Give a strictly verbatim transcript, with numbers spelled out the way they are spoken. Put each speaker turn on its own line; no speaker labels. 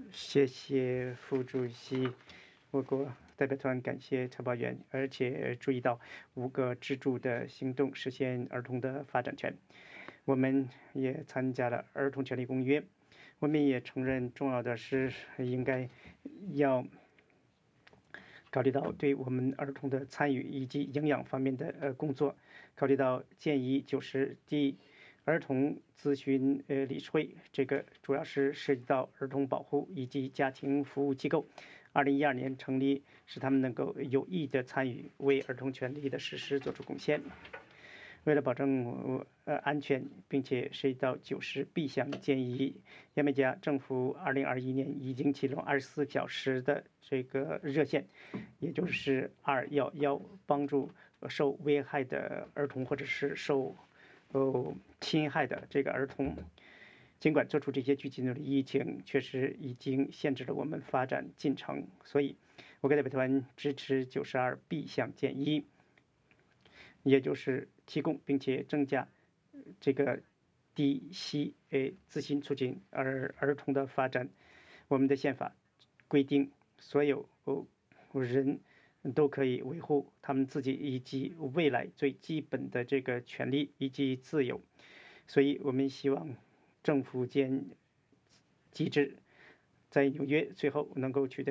谢谢副主席。我国代表团感谢承包员，而且注意到五个支柱的行动实现儿童的发展权。我们也参加了儿童权利公约，我们也承认重要的是应该要考虑到对我们儿童的参与以及营养方面的呃工作，考虑到建议就是第儿童咨询呃理事会，这个主要是涉及到儿童保护以及家庭服务机构，二零一二年成立，使他们能够有益的参与，为儿童权利的实施做出贡献。为了保证呃安全，并且涉及到九十 B 项建议，牙买加政府二零二一年已经启动二十四小时的这个热线，也就是二一一，帮助受危害的儿童或者是受哦侵害的这个儿童。尽管做出这些具体努力，疫情确实已经限制了我们发展进程，所以我国代表团支持九十二 B 项建议，也就是提供并且增加这个低息诶资金促进儿儿童的发展。我们的宪法规定，所有人都可以维护他们自己以及未来最基本的这个权利以及自由。所以我们希望政府间机制在纽约最后能够取得